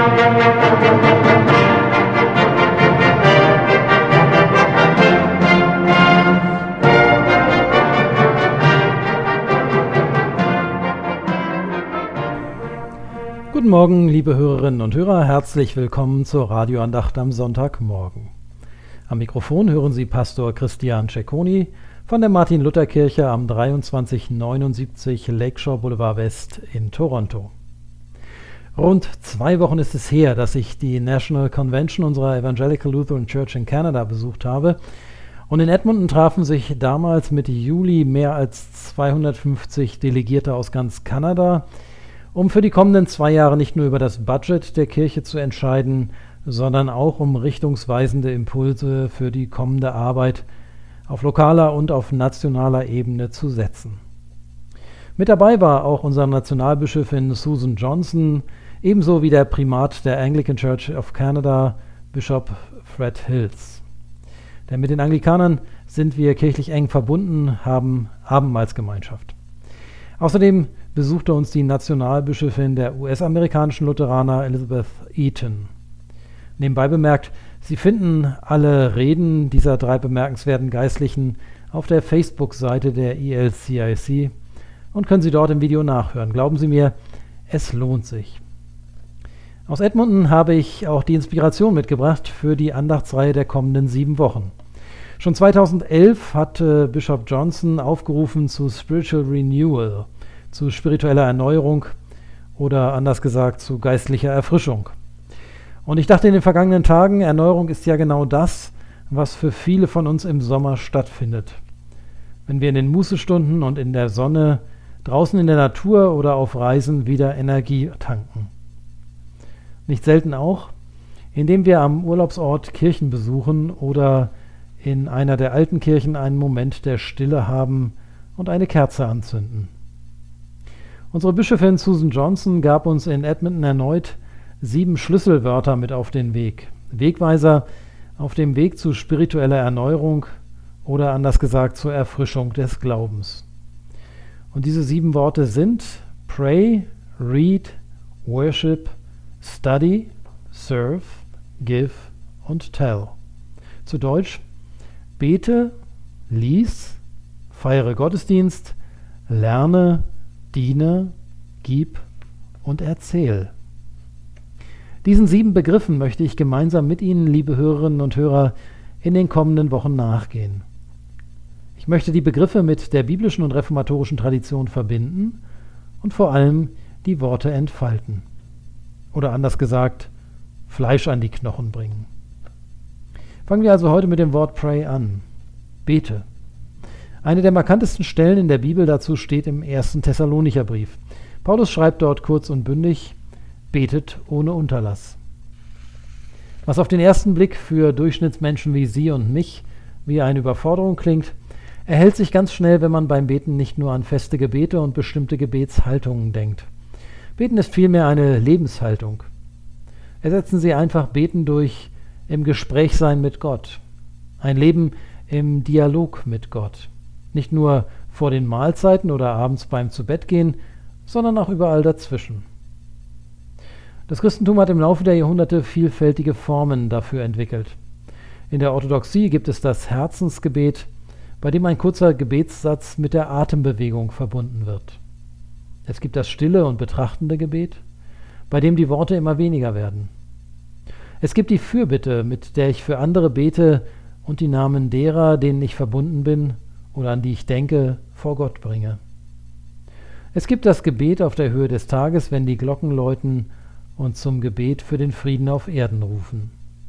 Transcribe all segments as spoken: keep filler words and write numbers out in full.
Guten Morgen, liebe Hörerinnen und Hörer, herzlich willkommen zur Radioandacht am Sonntagmorgen. Am Mikrofon hören Sie Pastor Christian Cecconi von der Martin-Luther-Kirche am dreiundzwanzig neunundsiebzig Lakeshore Boulevard West in Toronto. Rund zwei Wochen ist es her, dass ich die National Convention unserer Evangelical Lutheran Church in Canada besucht habe. Und in Edmonton trafen sich damals Mitte Juli mehr als zweihundertfünfzig Delegierte aus ganz Kanada, um für die kommenden zwei Jahre nicht nur über das Budget der Kirche zu entscheiden, sondern auch um richtungsweisende Impulse für die kommende Arbeit auf lokaler und auf nationaler Ebene zu setzen. Mit dabei war auch unsere Nationalbischöfin Susan Johnson, ebenso wie der Primat der Anglican Church of Canada, Bischof Fred Hills. Denn mit den Anglikanern sind wir kirchlich eng verbunden, haben Abendmahlsgemeinschaft. Außerdem besuchte uns die Nationalbischöfin der U S-amerikanischen Lutheraner Elizabeth Eaton. Nebenbei bemerkt, Sie finden alle Reden dieser drei bemerkenswerten Geistlichen auf der Facebook-Seite der E L C I C und können Sie dort im Video nachhören. Glauben Sie mir, es lohnt sich. Aus Edmonton habe ich auch die Inspiration mitgebracht für die Andachtsreihe der kommenden sieben Wochen. Schon zweitausendelf hatte Bischof Johnson aufgerufen zu Spiritual Renewal, zu spiritueller Erneuerung oder anders gesagt zu geistlicher Erfrischung. Und ich dachte in den vergangenen Tagen, Erneuerung ist ja genau das, was für viele von uns im Sommer stattfindet. Wenn wir in den Mußestunden und in der Sonne, draußen in der Natur oder auf Reisen wieder Energie tanken. Nicht selten auch, indem wir am Urlaubsort Kirchen besuchen oder in einer der alten Kirchen einen Moment der Stille haben und eine Kerze anzünden. Unsere Bischöfin Susan Johnson gab uns in Edmonton erneut sieben Schlüsselwörter mit auf den Weg. Wegweiser auf dem Weg zu spiritueller Erneuerung oder anders gesagt zur Erfrischung des Glaubens. Und diese sieben Worte sind Pray, Read, Worship, Study, Serve, Give und Tell. Zu Deutsch: Bete, lies, feiere Gottesdienst, lerne, diene, gib und erzähl. Diesen sieben Begriffen möchte ich gemeinsam mit Ihnen, liebe Hörerinnen und Hörer, in den kommenden Wochen nachgehen. Ich möchte die Begriffe mit der biblischen und reformatorischen Tradition verbinden und vor allem die Worte entfalten. Oder anders gesagt, Fleisch an die Knochen bringen. Fangen wir also heute mit dem Wort Pray an. Bete. Eine der markantesten Stellen in der Bibel dazu steht im ersten Thessalonicher Brief. Paulus schreibt dort kurz und bündig: Betet ohne Unterlass. Was auf den ersten Blick für Durchschnittsmenschen wie Sie und mich wie eine Überforderung klingt, erhält sich ganz schnell, wenn man beim Beten nicht nur an feste Gebete und bestimmte Gebetshaltungen denkt. Beten ist vielmehr eine Lebenshaltung. Ersetzen Sie einfach Beten durch im Gespräch sein mit Gott. Ein Leben im Dialog mit Gott. Nicht nur vor den Mahlzeiten oder abends beim Zubettgehen, sondern auch überall dazwischen. Das Christentum hat im Laufe der Jahrhunderte vielfältige Formen dafür entwickelt. In der Orthodoxie gibt es das Herzensgebet, bei dem ein kurzer Gebetssatz mit der Atembewegung verbunden wird. Es gibt das stille und betrachtende Gebet, bei dem die Worte immer weniger werden. Es gibt die Fürbitte, mit der ich für andere bete und die Namen derer, denen ich verbunden bin oder an die ich denke, vor Gott bringe. Es gibt das Gebet auf der Höhe des Tages, wenn die Glocken läuten und zum Gebet für den Frieden auf Erden rufen.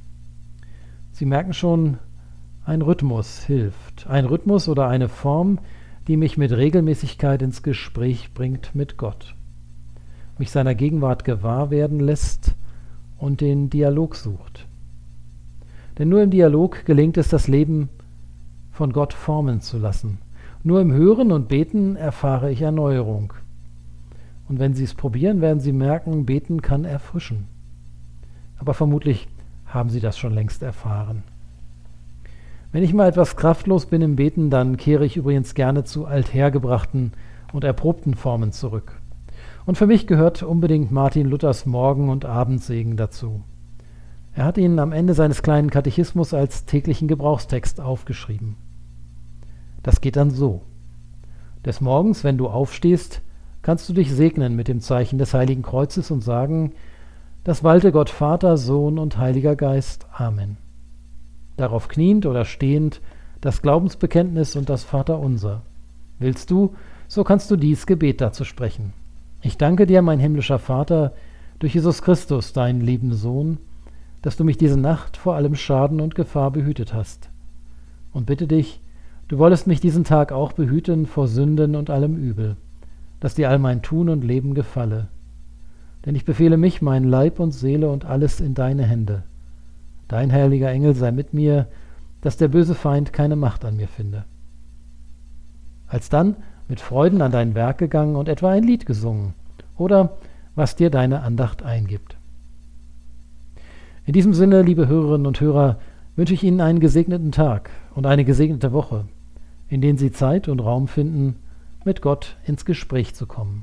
Sie merken schon, ein Rhythmus hilft. Ein Rhythmus oder eine Form, die mich mit Regelmäßigkeit ins Gespräch bringt mit Gott, mich seiner Gegenwart gewahr werden lässt und den Dialog sucht. Denn nur im Dialog gelingt es, das Leben von Gott formen zu lassen. Nur im Hören und Beten erfahre ich Erneuerung. Und wenn Sie es probieren, werden Sie merken, Beten kann erfrischen. Aber vermutlich haben Sie das schon längst erfahren. Wenn ich mal etwas kraftlos bin im Beten, dann kehre ich übrigens gerne zu althergebrachten und erprobten Formen zurück. Und für mich gehört unbedingt Martin Luthers Morgen- und Abendsegen dazu. Er hat ihn am Ende seines kleinen Katechismus als täglichen Gebrauchstext aufgeschrieben. Das geht dann so. Des Morgens, wenn du aufstehst, kannst du dich segnen mit dem Zeichen des Heiligen Kreuzes und sagen: Das walte Gott Vater, Sohn und Heiliger Geist. Amen. Darauf kniend oder stehend das Glaubensbekenntnis und das Vaterunser. Willst du, so kannst du dies Gebet dazu sprechen. Ich danke dir, mein himmlischer Vater, durch Jesus Christus, deinen lieben Sohn, dass du mich diese Nacht vor allem Schaden und Gefahr behütet hast. Und bitte dich, du wollest mich diesen Tag auch behüten vor Sünden und allem Übel, dass dir all mein Tun und Leben gefalle. Denn ich befehle mich, mein Leib und Seele und alles in deine Hände. Dein heiliger Engel sei mit mir, dass der böse Feind keine Macht an mir finde. Alsdann mit Freuden an dein Werk gegangen und etwa ein Lied gesungen oder was dir deine Andacht eingibt. In diesem Sinne, liebe Hörerinnen und Hörer, wünsche ich Ihnen einen gesegneten Tag und eine gesegnete Woche, in denen Sie Zeit und Raum finden, mit Gott ins Gespräch zu kommen.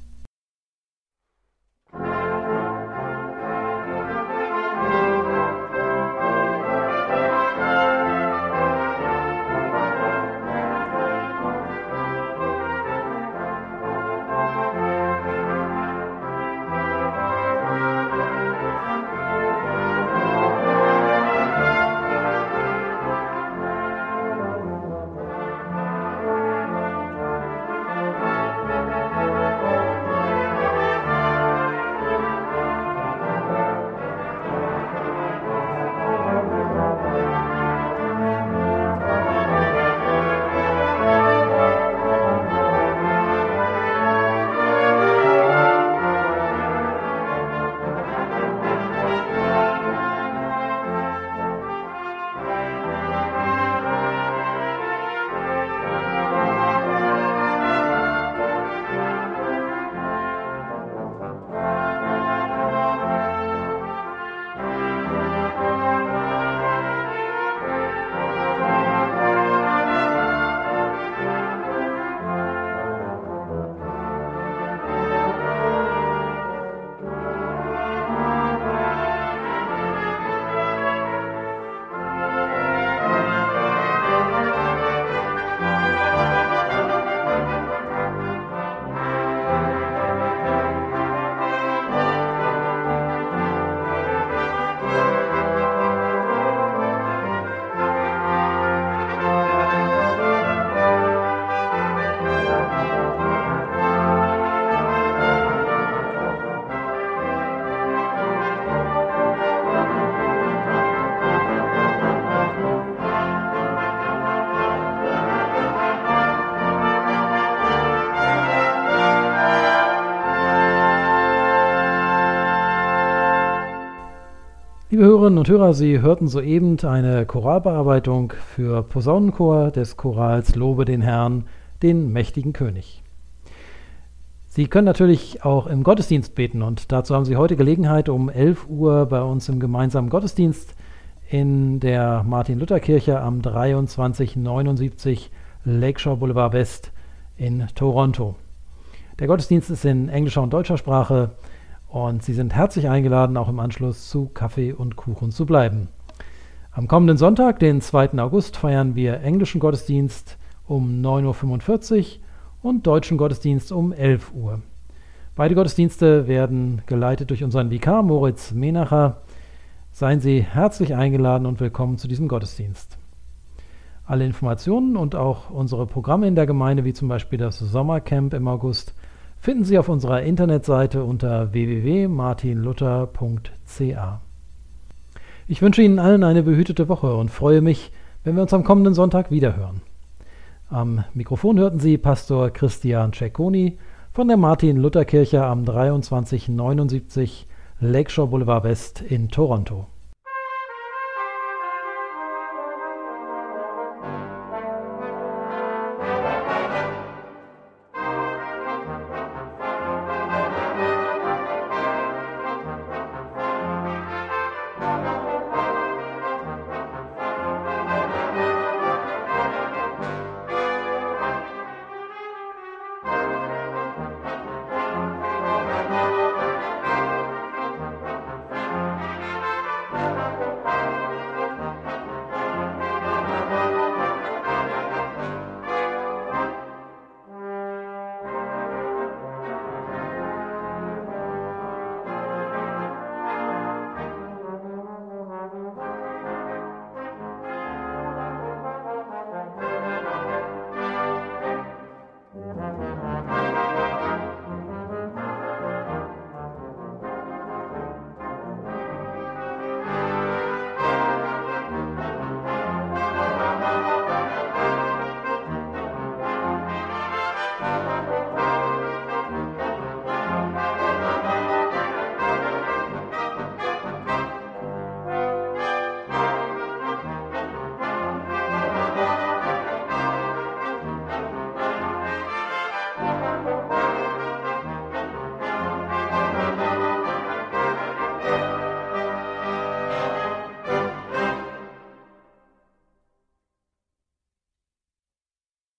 Liebe Hörerinnen und Hörer, Sie hörten soeben eine Choralbearbeitung für Posaunenchor des Chorals Lobe den Herrn, den mächtigen König. Sie können natürlich auch im Gottesdienst beten und dazu haben Sie heute Gelegenheit um elf Uhr bei uns im gemeinsamen Gottesdienst in der Martin-Luther-Kirche am dreiundzwanzig neunundsiebzig Lakeshore Boulevard West in Toronto. Der Gottesdienst ist in englischer und deutscher Sprache und Sie sind herzlich eingeladen, auch im Anschluss zu Kaffee und Kuchen zu bleiben. Am kommenden Sonntag, den zweiten August, feiern wir englischen Gottesdienst um neun Uhr fünfundvierzig und deutschen Gottesdienst um elf Uhr. Beide Gottesdienste werden geleitet durch unseren Vikar Moritz Menacher. Seien Sie herzlich eingeladen und willkommen zu diesem Gottesdienst. Alle Informationen und auch unsere Programme in der Gemeinde, wie zum Beispiel das Sommercamp im August, finden Sie auf unserer Internetseite unter w w w punkt martin luther punkt c a. Ich wünsche Ihnen allen eine behütete Woche und freue mich, wenn wir uns am kommenden Sonntag wiederhören. Am Mikrofon hörten Sie Pastor Christian Cecconi von der Martin-Luther-Kirche am dreiundzwanzig neunundsiebzig Lakeshore Boulevard West in Toronto.